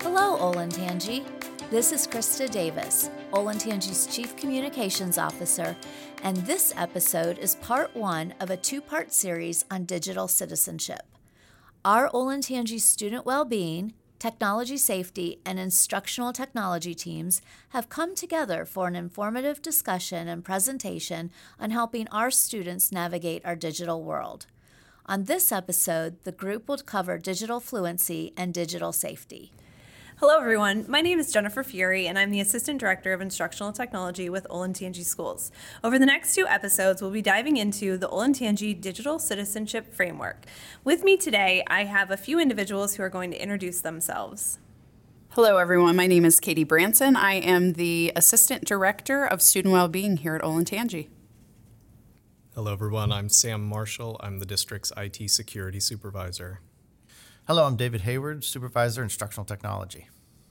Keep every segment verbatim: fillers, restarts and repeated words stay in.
Hello, Olentangy. This is Krista Davis, Olentangy's Chief Communications Officer, and this episode is part one of a two-part series on digital citizenship. Our Olentangy student well-being, technology safety, and instructional technology teams have come together for an informative discussion and presentation on helping our students navigate our digital world. On this episode, the group will cover digital fluency and digital safety. Hello, everyone. My name is Jennifer Fury, and I'm the Assistant Director of Instructional Technology with Olentangy Schools. Over the next two episodes, we'll be diving into the Olentangy Digital Citizenship Framework. With me today, I have a few individuals who are going to introduce themselves. Hello, everyone. My name is Katie Branson. I am the Assistant Director of Student Wellbeing here at Olentangy. Hello, everyone. I'm Sam Marshall. I'm the district's I T Security Supervisor. Hello, I'm David Hayward, Supervisor, Instructional Technology.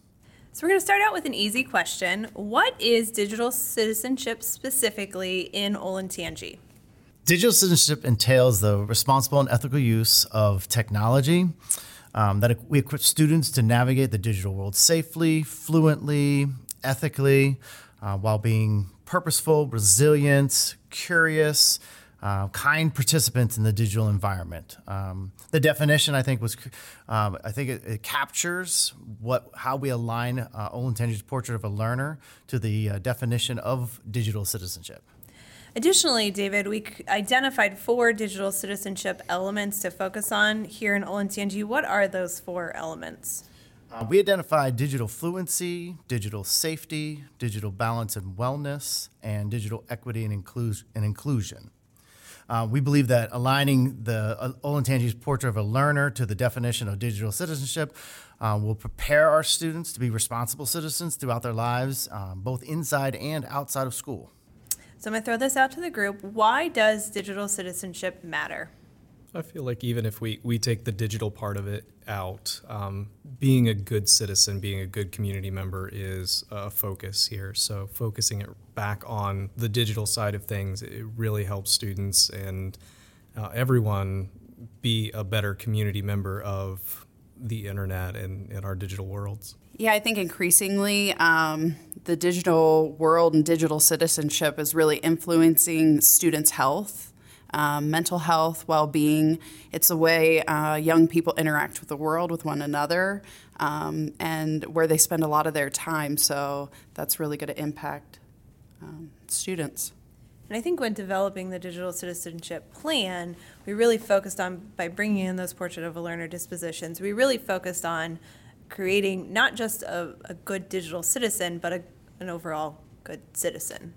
So we're going to start out with an easy question. What is digital citizenship specifically in Olentangy? Digital citizenship entails the responsible and ethical use of technology um, that we equip students to navigate the digital world safely, fluently, ethically, uh, while being purposeful, resilient, curious, Uh, kind participants in the digital environment. Um, the definition, I think, was um, I think it, it captures what how we align uh, Olentangy's portrait of a learner to the uh, definition of digital citizenship. Additionally, David, we identified four digital citizenship elements to focus on here in Olentangy. What are those four elements? Uh, we identified digital fluency, digital safety, digital balance and wellness, and digital equity and, inclus- and inclusion. Uh, we believe that aligning the uh, Olentangy's portrait of a learner to the definition of digital citizenship uh, will prepare our students to be responsible citizens throughout their lives, um, both inside and outside of school. So I'm going to throw this out to the group. Why does digital citizenship matter? I feel like even if we, we take the digital part of it out, um, being a good citizen, being a good community member is a focus here. So focusing it back on the digital side of things, it really helps students and uh, everyone be a better community member of the internet and, and our digital worlds. Yeah, I think increasingly um, the digital world and digital citizenship is really influencing students' health. Um, mental health, well-being. It's a way uh, young people interact with the world, with one another, um, and where they spend a lot of their time. So that's really going to impact um, students. And I think when developing the digital citizenship plan, we really focused on, by bringing in those portrait of a learner dispositions, we really focused on creating not just a, a good digital citizen, but a, an overall good citizen.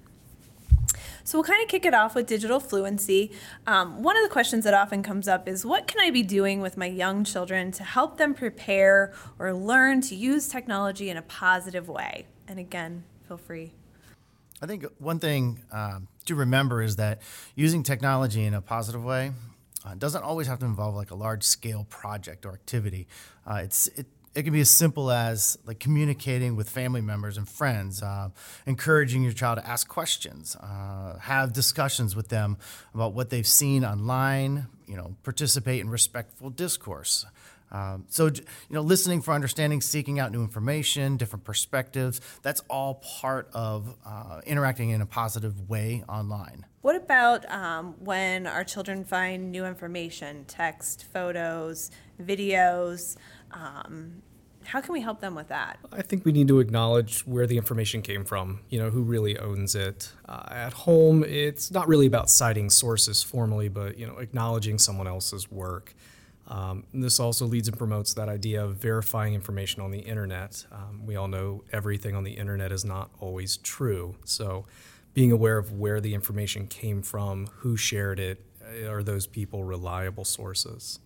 So we'll kind of kick it off with digital fluency. Um, one of the questions that often comes up is, what can I be doing with my young children to help them prepare or learn to use technology in a positive way? And again, feel free. I think one thing um, to remember is that using technology in a positive way uh, doesn't always have to involve like a large-scale project or activity. Uh, it's it. It can be as simple as like communicating with family members and friends, uh, encouraging your child to ask questions, uh, have discussions with them about what they've seen online, you know, participate in respectful discourse. Um, so, you know, listening for understanding, seeking out new information, different perspectives, that's all part of uh, interacting in a positive way online. What about um, when our children find new information, text, photos, videos? Um, how can we help them with that? I think we need to acknowledge where the information came from, you know, who really owns it. Uh, at home, it's not really about citing sources formally, but, you know, acknowledging someone else's work. Um, this also leads and promotes that idea of verifying information on the internet. Um, we all know everything on the internet is not always true. So being aware of where the information came from, who shared it, are those people reliable sources?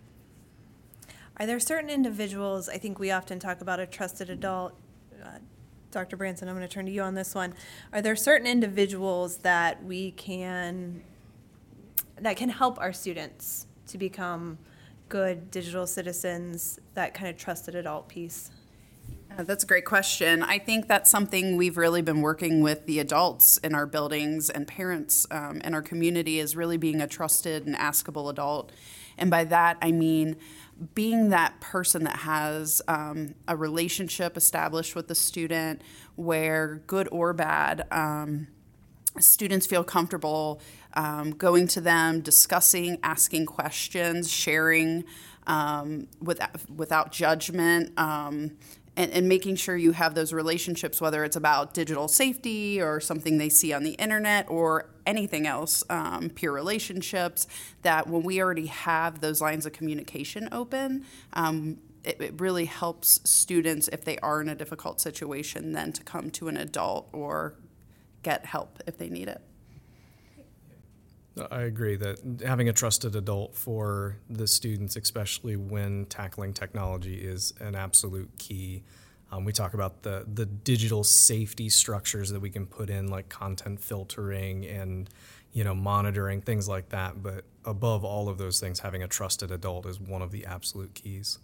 Are there certain individuals, I think we often talk about a trusted adult, uh, Doctor Branson, I'm going to turn to you on this one. Are there certain individuals that we can, that can help our students to become good digital citizens, that kind of trusted adult piece? Uh, That's a great question. I think that's something we've really been working with the adults in our buildings and parents um, in our community, is really being a trusted and askable adult. And by that, I mean being that person that has um, a relationship established with the student where, good or bad, um, students feel comfortable um, going to them, discussing, asking questions, sharing um, without, without judgment, um, and, and making sure you have those relationships, whether it's about digital safety or something they see on the internet or anything else, um, peer relationships, that when we already have those lines of communication open, um, it, it really helps students, if they are in a difficult situation, then to come to an adult or get help if they need it. I agree that having a trusted adult for the students, especially when tackling technology, is an absolute key. Um, we talk about the, the digital safety structures that we can put in, like content filtering and, you know, monitoring, things like that. But above all of those things, having a trusted adult is one of the absolute keys.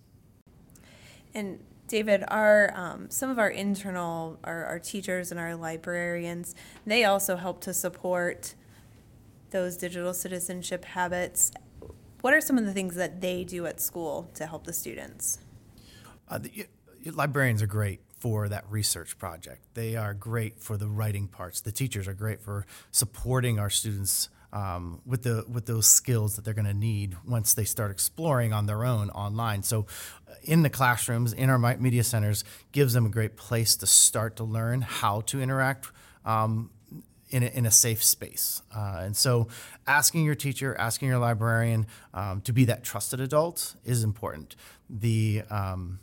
And David, our um, some of our internal, our, our teachers and our librarians, they also help to support those digital citizenship habits. What are some of the things that they do at school to help the students? Uh, the, librarians are great for that research project. They are great for the writing parts. The teachers are great for supporting our students um, with the with those skills that they're going to need once they start exploring on their own online. So uh, in the classrooms, in our media centers, gives them a great place to start to learn how to interact um, in a, in a safe space. Uh, and so asking your teacher, asking your librarian um, to be that trusted adult is important. The, um,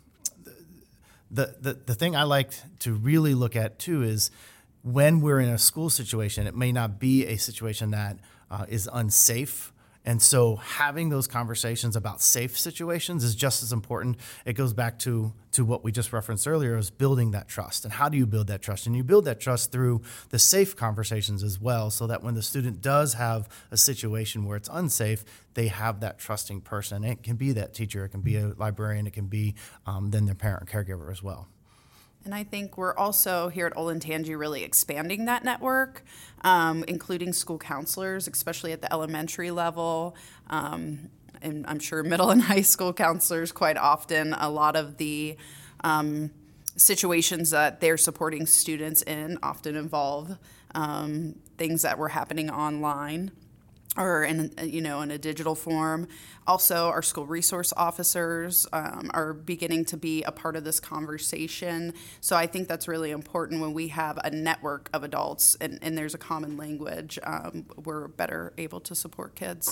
the, the, the thing I like to really look at too is when we're in a school situation, it may not be a situation that uh, is unsafe. And so having those conversations about safe situations is just as important. It goes back to, to what we just referenced earlier, is building that trust. And how do you build that trust? And you build that trust through the safe conversations as well, so that when the student does have a situation where it's unsafe, they have that trusting person. It can be that teacher, it can be a librarian, it can be um, then their parent or caregiver as well. And I think we're also here at Olentangy really expanding that network, um, including school counselors, especially at the elementary level. Um, and I'm sure middle and high school counselors, quite often, a lot of the um, situations that they're supporting students in often involve um, things that were happening online or in, you know, in a digital form. Also, our school resource officers um, are beginning to be a part of this conversation. So I think that's really important when we have a network of adults and, and there's a common language, um, we're better able to support kids.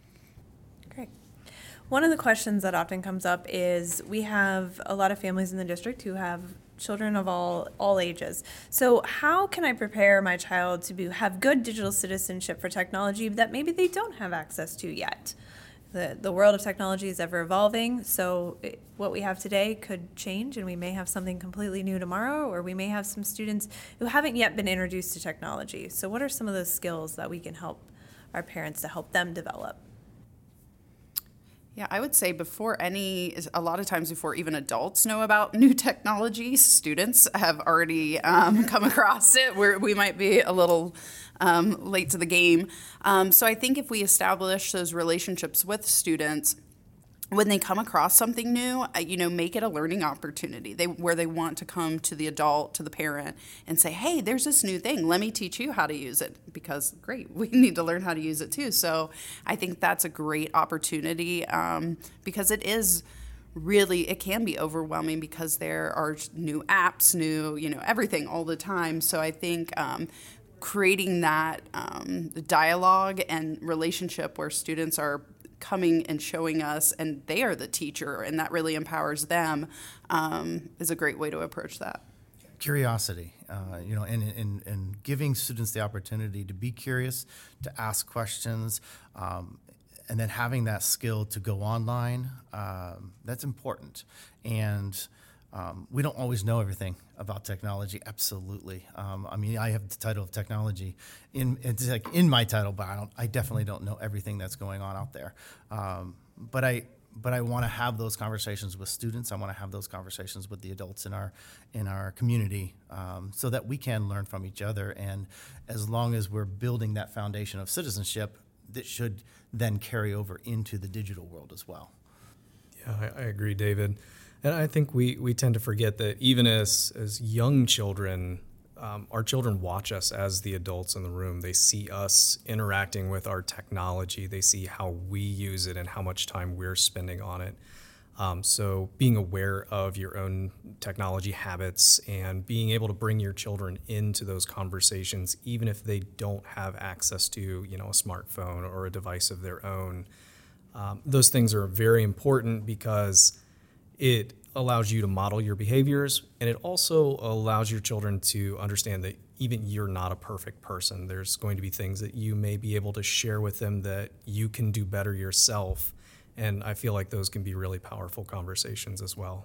Great. One of the questions that often comes up is we have a lot of families in the district who have children of all all ages. So how can I prepare my child to be, have good digital citizenship for technology that maybe they don't have access to yet? The, the world of technology is ever evolving, so it, what we have today could change, and we may have something completely new tomorrow, or we may have some students who haven't yet been introduced to technology. So what are some of those skills that we can help our parents to help them develop? Yeah, I would say before any, a lot of times before even adults know about new technology, students have already um, come across it, where we might be a little um, late to the game. Um, so I think if we establish those relationships with students, when they come across something new, you know, make it a learning opportunity. They where they want to come to the adult, to the parent, and say, "Hey, there's this new thing. Let me teach you how to use it." Because great, we need to learn how to use it too. So I think that's a great opportunity um, because it is really it can be overwhelming because there are new apps, new you know everything all the time. So I think. Um, creating that um, dialogue and relationship where students are coming and showing us and they are the teacher and that really empowers them um, is a great way to approach that. Curiosity, uh, you know, and, and, and giving students the opportunity to be curious, to ask questions, um, and then having that skill to go online, um, that's important. And Um, we don't always know everything about technology. Absolutely. Um, I mean, I have the title of technology in it's like in my title, but I don't. I definitely don't know everything that's going on out there. Um, but I, but I want to have those conversations with students. I want to have those conversations with the adults in our in our community, um, so that we can learn from each other. And as long as we're building that foundation of citizenship, that should then carry over into the digital world as well. Yeah, I, I agree, David. And I think we, we tend to forget that even as as young children, um, our children watch us as the adults in the room. They see us interacting with our technology. They see how we use it and how much time we're spending on it. Um, so being aware of your own technology habits and being able to bring your children into those conversations, even if they don't have access to, you know, a smartphone or a device of their own, um, those things are very important because it allows you to model your behaviors, and it also allows your children to understand that even you're not a perfect person. There's going to be things that you may be able to share with them that you can do better yourself. And I feel like those can be really powerful conversations as well.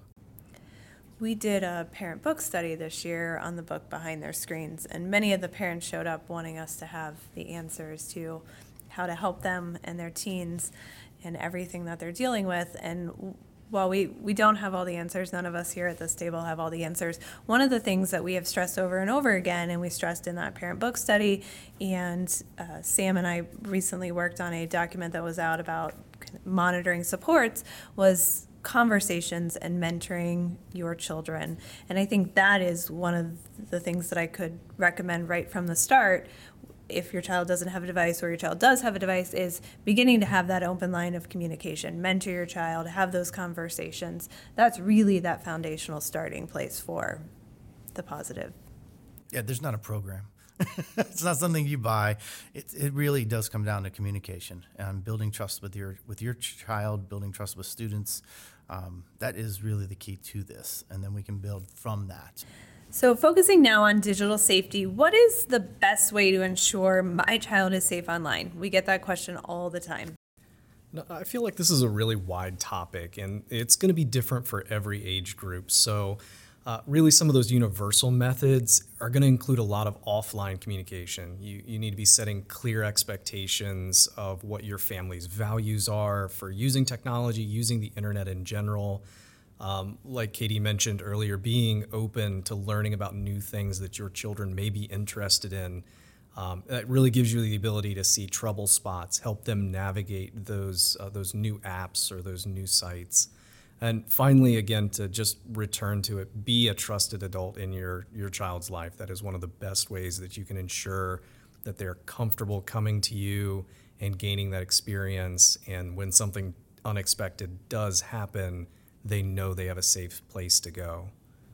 We did a parent book study this year on the book Behind Their Screens, and many of the parents showed up wanting us to have the answers to how to help them and their teens and everything that they're dealing with. And while we, we don't have all the answers, none of us here at this table have all the answers, one of the things that we have stressed over and over again, and we stressed in that parent book study, and uh, Sam and I recently worked on a document that was out about monitoring supports, was conversations and mentoring your children. And I think that is one of the things that I could recommend right from the start. If your child doesn't have a device or your child does have a device, is beginning to have that open line of communication, mentor your child, have those conversations. That's really that foundational starting place for the positive. Yeah, there's not a program. It's not something you buy. It it really does come down to communication and building trust with your with your child, building trust with students. Um, that is really the key to this, and then we can build from that. So focusing now on digital safety, what is the best way to ensure my child is safe online? We get that question all the time. No, I feel like this is a really wide topic, and it's going to be different for every age group. So uh, really some of those universal methods are going to include a lot of offline communication. You, you need to be setting clear expectations of what your family's values are for using technology, using the internet in general. Um, like Katie mentioned earlier, being open to learning about new things that your children may be interested in. Um, that really gives you the ability to see trouble spots, help them navigate those uh, those new apps or those new sites. And finally, again, to just return to it, be a trusted adult in your, your child's life. That is one of the best ways that you can ensure that they're comfortable coming to you and gaining that experience. And when something unexpected does happen, they know they have a safe place to go.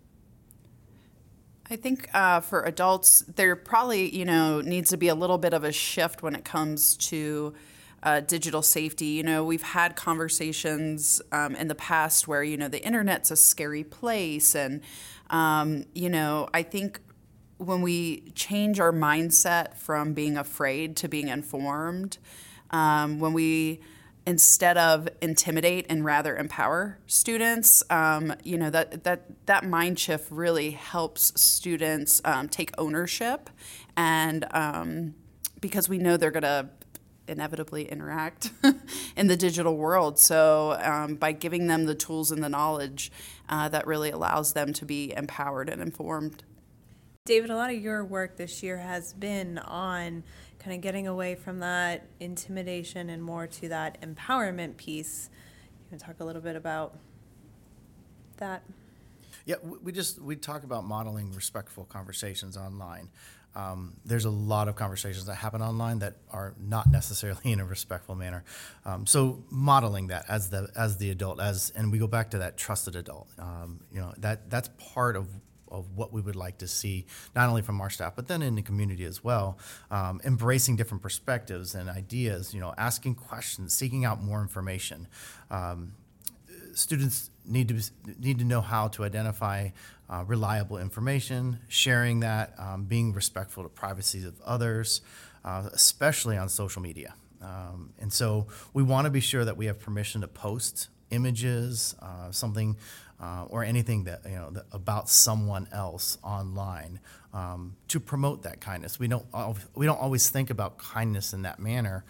I think uh, for adults, there probably, you know, needs to be a little bit of a shift when it comes to uh, digital safety. You know, we've had conversations um, in the past where, you know, the internet's a scary place. And, um, you know, I think when we change our mindset from being afraid to being informed, um, when we instead of intimidate and rather empower students, um, you know, that that that mind shift really helps students um, take ownership, and um, because we know they're going to inevitably interact in the digital world. So um, by giving them the tools and the knowledge, uh, that really allows them to be empowered and informed. David, a lot of your work this year has been on kind of getting away from that intimidation and more to that empowerment piece. You want to talk a little bit about that? Yeah, we just we talk about modeling respectful conversations online. Um, there's a lot of conversations that happen online that are not necessarily in a respectful manner. Um, so modeling that as the as the adult, as and we go back to that trusted adult. Um, you know, that that's part of of what we would like to see, not only from our staff, but then in the community as well, um, embracing different perspectives and ideas, you know, asking questions, seeking out more information. Um, students need to need to know how to identify uh, reliable information, sharing that, um, being respectful to privacy of others, uh, especially on social media. Um, and so we want to be sure that we have permission to post images, uh, something, uh, or anything that, you know, that, about someone else online, um, to promote that kindness. We don't we don't always think about kindness in that manner,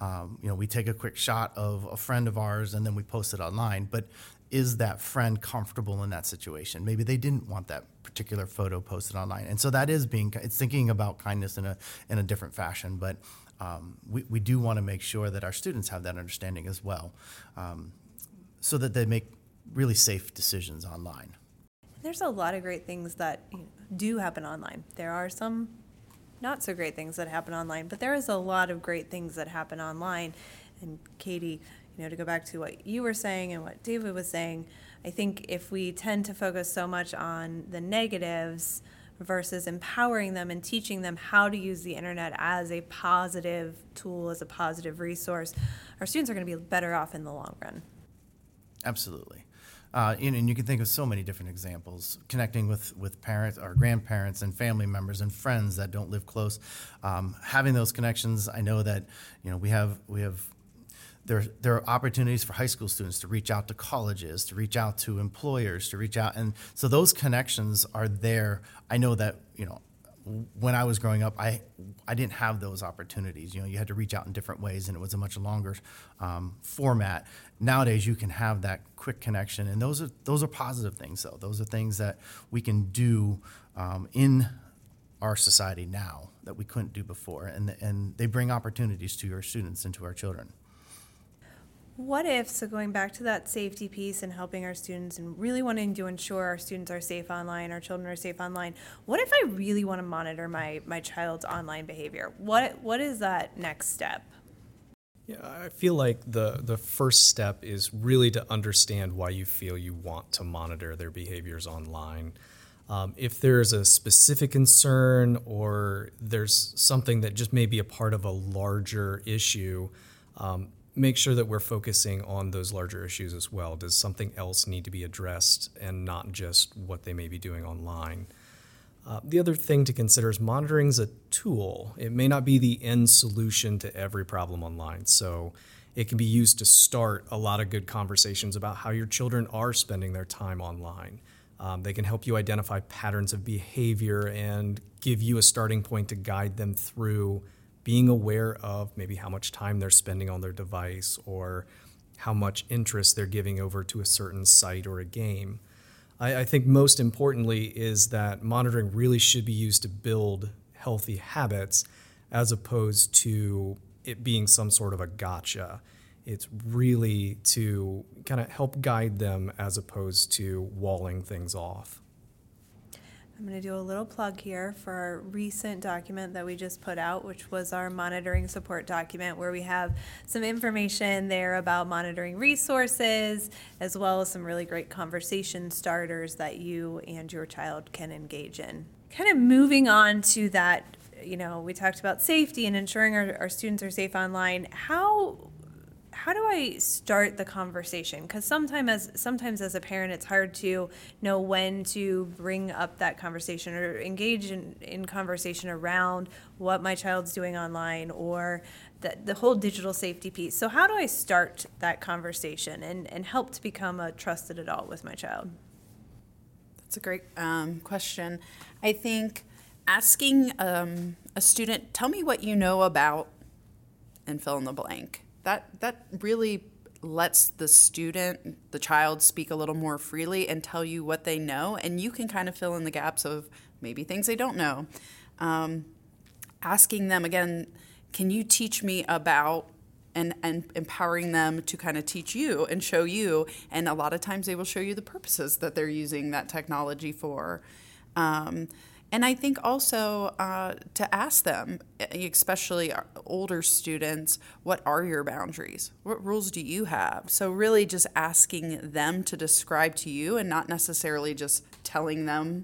um, you know, we take a quick shot of a friend of ours and then we post it online. But is that friend comfortable in that situation? Maybe they didn't want that particular photo posted online. And so that is being, it's thinking about kindness in a in a different fashion. But um, we, we do want to make sure that our students have that understanding as well, um, so that they make really safe decisions online. There's a lot of great things that you know, do happen online. There are some not so great things that happen online, but there is a lot of great things that happen online. And Katie, you know, to go back to what you were saying and what David was saying, I think if we tend to focus so much on the negatives versus empowering them and teaching them how to use the internet as a positive tool, as a positive resource, our students are going to be better off in the long run. Absolutely. Uh, and, and you can think of so many different examples, connecting with, with parents or grandparents and family members and friends that don't live close. Um, having those connections, I know that, you know, we have we have there there are opportunities for high school students to reach out to colleges, to reach out to employers, to reach out, and so those connections are there. I know that, you know, when I was growing up, I I didn't have those opportunities. You know, you had to reach out in different ways, and it was a much longer um, format. Nowadays, you can have that quick connection, and those are those are positive things. Though those are things that we can do um, in our society now that we couldn't do before, and and they bring opportunities to your students and to our children. What if, so going back to that safety piece and helping our students and really wanting to ensure our students are safe online, our children are safe online, what if I really want to monitor my, my child's online behavior? What What is that next step? Yeah, I feel like the, the first step is really to understand why you feel you want to monitor their behaviors online. Um, if there's a specific concern or there's something that just may be a part of a larger issue, um, make sure that we're focusing on those larger issues as well. Does something else need to be addressed and not just what they may be doing online? Uh, the other thing to consider is monitoring is a tool. It may not be the end solution to every problem online. So it can be used to start a lot of good conversations about how your children are spending their time online. Um, they can help you identify patterns of behavior and give you a starting point to guide them through being aware of maybe how much time they're spending on their device or how much interest they're giving over to a certain site or a game. I, I think most importantly is that monitoring really should be used to build healthy habits as opposed to it being some sort of a gotcha. It's really to kind of help guide them as opposed to walling things off. I'm going to do a little plug here for our recent document that we just put out, which was our monitoring support document, where we have some information there about monitoring resources, as well as some really great conversation starters that you and your child can engage in. Kind of moving on to that, you know, we talked about safety and ensuring our, our students are safe online. How How do I start the conversation? Because sometimes as, sometimes as a parent, it's hard to know when to bring up that conversation or engage in, in conversation around what my child's doing online or the, the whole digital safety piece. So how do I start that conversation and, and help to become a trusted adult with my child? That's a great um, question. I think asking um, a student, tell me what you know about, and fill in the blank. That that really lets the student, the child, speak a little more freely and tell you what they know, and you can kind of fill in the gaps of maybe things they don't know. Um, asking them, again, can you teach me about, and, and empowering them to kind of teach you and show you, and a lot of times they will show you the purposes that they're using that technology for. Um, And I think also uh, to ask them, especially older students, what are your boundaries? What rules do you have? So really just asking them to describe to you and not necessarily just telling them,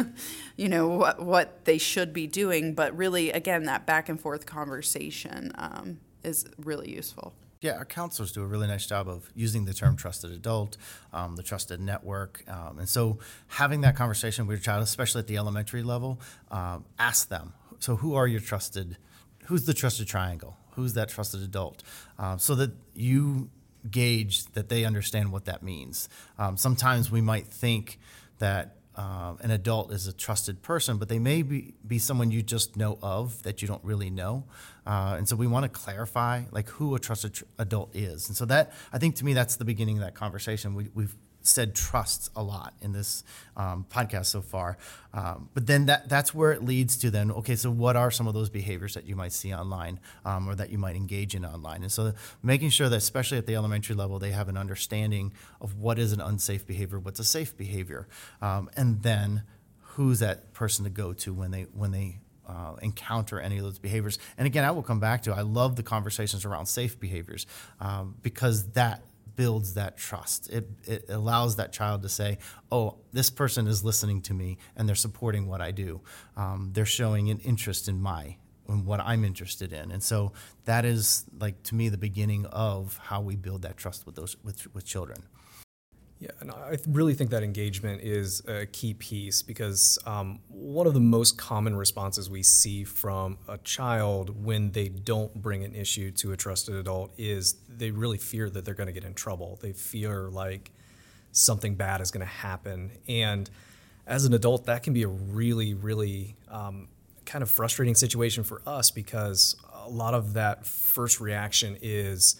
you know, what, what they should be doing, but really, again, that back and forth conversation um, is really useful. Yeah, our counselors do a really nice job of using the term trusted adult, um, the trusted network. Um, and so having that conversation with your child, especially at the elementary level, um, ask them, so who are your trusted, who's the trusted triangle? Who's that trusted adult? Um, so that you gauge that they understand what that means. Um, sometimes we might think that uh, an adult is a trusted person, but they may be, be someone you just know of that you don't really know. Uh, and so we want to clarify like who a trusted tr- adult is. And so that, I think to me, that's the beginning of that conversation. We, we've said trust a lot in this um, podcast so far. Um, but then that that's where it leads to then, okay, so what are some of those behaviors that you might see online um, or that you might engage in online? And so making sure that, especially at the elementary level, they have an understanding of what is an unsafe behavior, what's a safe behavior, um, and then who's that person to go to when they when they Uh, encounter any of those behaviors. And again, I will come back to, I love the conversations around safe behaviors um, because that builds that trust. It, it allows that child to say, oh, this person is listening to me and they're supporting what I do. Um, they're showing an interest in my, in what I'm interested in. And so that is, like, to me, the beginning of how we build that trust with those, with, with children. Yeah, and I really think that engagement is a key piece because um, one of the most common responses we see from a child when they don't bring an issue to a trusted adult is they really fear that they're going to get in trouble. They fear like something bad is going to happen. And as an adult, that can be a really, really um, kind of frustrating situation for us because a lot of that first reaction is,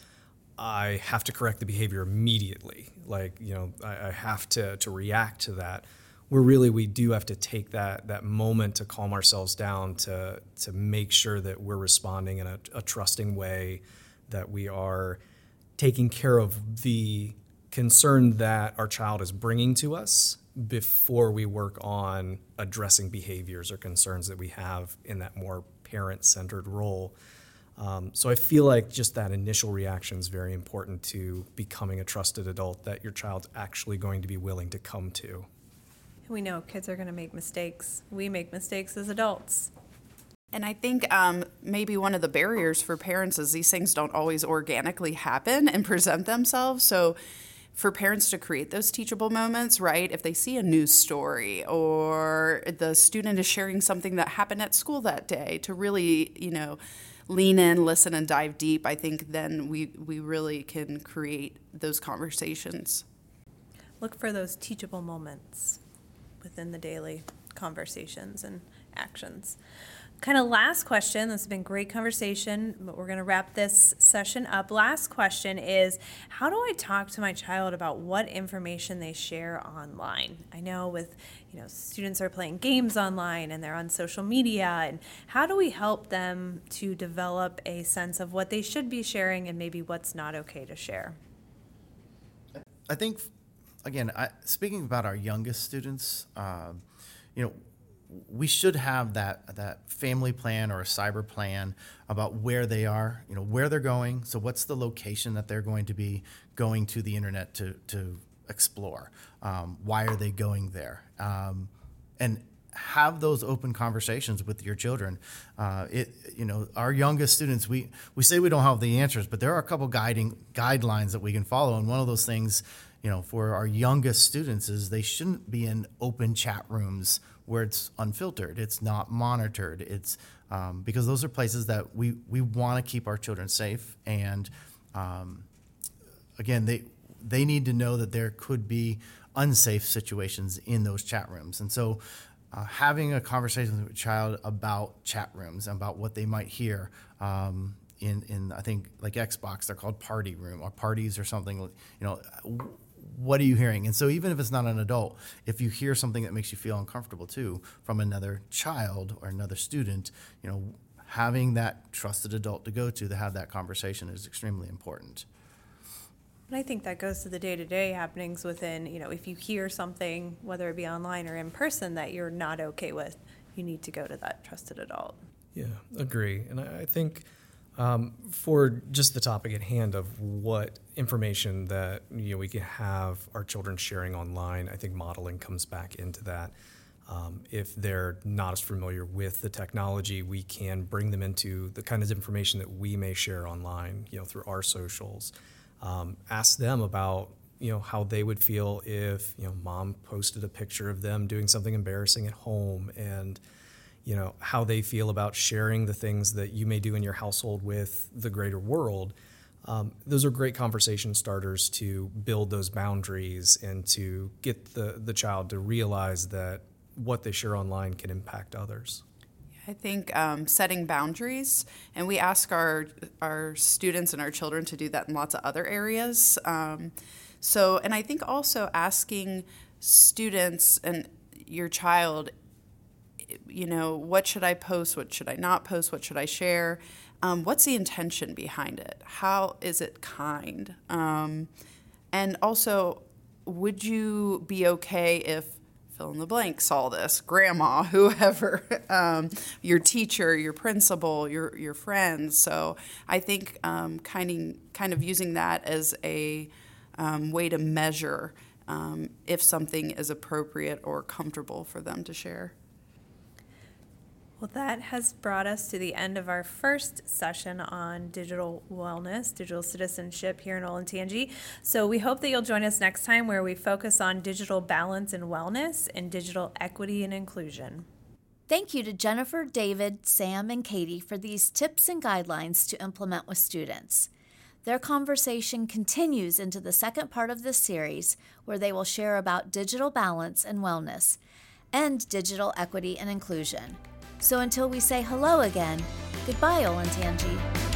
I have to correct the behavior immediately. Like, you know, I, I have to, to react to that. Where really we do have to take that that moment to calm ourselves down, to to make sure that we're responding in a, a trusting way, that we are taking care of the concern that our child is bringing to us before we work on addressing behaviors or concerns that we have in that more parent-centered role. Um, so I feel like just that initial reaction is very important to becoming a trusted adult that your child's actually going to be willing to come to. We know kids are going to make mistakes. We make mistakes as adults. And I think um, maybe one of the barriers for parents is these things don't always organically happen and present themselves. So for parents to create those teachable moments, right, if they see a news story or the student is sharing something that happened at school that day, to really, you know, lean in, listen, and dive deep, I think then we, we really can create those conversations. Look for those teachable moments within the daily conversations and actions. Kind of last question, this has been great conversation, but we're going to wrap this session up. Last question is, how do I talk to my child about what information they share online? I know with, you know, students are playing games online and they're on social media, and how do we help them to develop a sense of what they should be sharing and maybe what's not okay to share? I think, again, I, speaking about our youngest students, um, you know, we should have that that family plan or a cyber plan about where they are, you know, where they're going. So what's the location that they're going to be going to the internet to to explore? Um, why are they going there? Um, and have those open conversations with your children. Uh, it, you know, our youngest students, we, we say we don't have the answers, but there are a couple guiding guidelines that we can follow. And one of those things, you know, for our youngest students is they shouldn't be in open chat rooms where it's unfiltered, it's not monitored. It's um, because those are places that we, we want to keep our children safe. And um, again, they they need to know that there could be unsafe situations in those chat rooms. And so uh, having a conversation with a child about chat rooms, about what they might hear um, in, in, I think, like Xbox, they're called party room or parties or something, you know, what are you hearing? And so even if it's not an adult, if you hear something that makes you feel uncomfortable too from another child or another student, you know, having that trusted adult to go to to have that conversation is extremely important. And I think that goes to the day-to-day happenings within, you know, if you hear something, whether it be online or in person, that you're not okay with, you need to go to that trusted adult. Yeah, agree. And I, I think Um, for just the topic at hand of what information that, you know, we can have our children sharing online, I think modeling comes back into that. Um, if they're not as familiar with the technology, we can bring them into the kind of information that we may share online, you know, through our socials. Um, ask them about, you know, how they would feel if, you know, mom posted a picture of them doing something embarrassing at home, and you know, how they feel about sharing the things that you may do in your household with the greater world. Um, those are great conversation starters to build those boundaries and to get the, the child to realize that what they share online can impact others. I think um, setting boundaries, and we ask our our students and our children to do that in lots of other areas. Um, so, and I think also asking students and your child, you know, what should I post? What should I not post? What should I share? Um, what's the intention behind it? How is it kind? Um, and also, would you be okay if fill in the blank saw this, grandma, whoever, um, your teacher, your principal, your your friends? So I think um, kind of kind of using that as a um, way to measure um, if something is appropriate or comfortable for them to share. Well, that has brought us to the end of our first session on digital wellness, digital citizenship here in Olentangy. So we hope that you'll join us next time where we focus on digital balance and wellness and digital equity and inclusion. Thank you to Jennifer, David, Sam, and Katie for these tips and guidelines to implement with students. Their conversation continues into the second part of this series where they will share about digital balance and wellness and digital equity and inclusion. So until we say hello again, goodbye, Olentangy.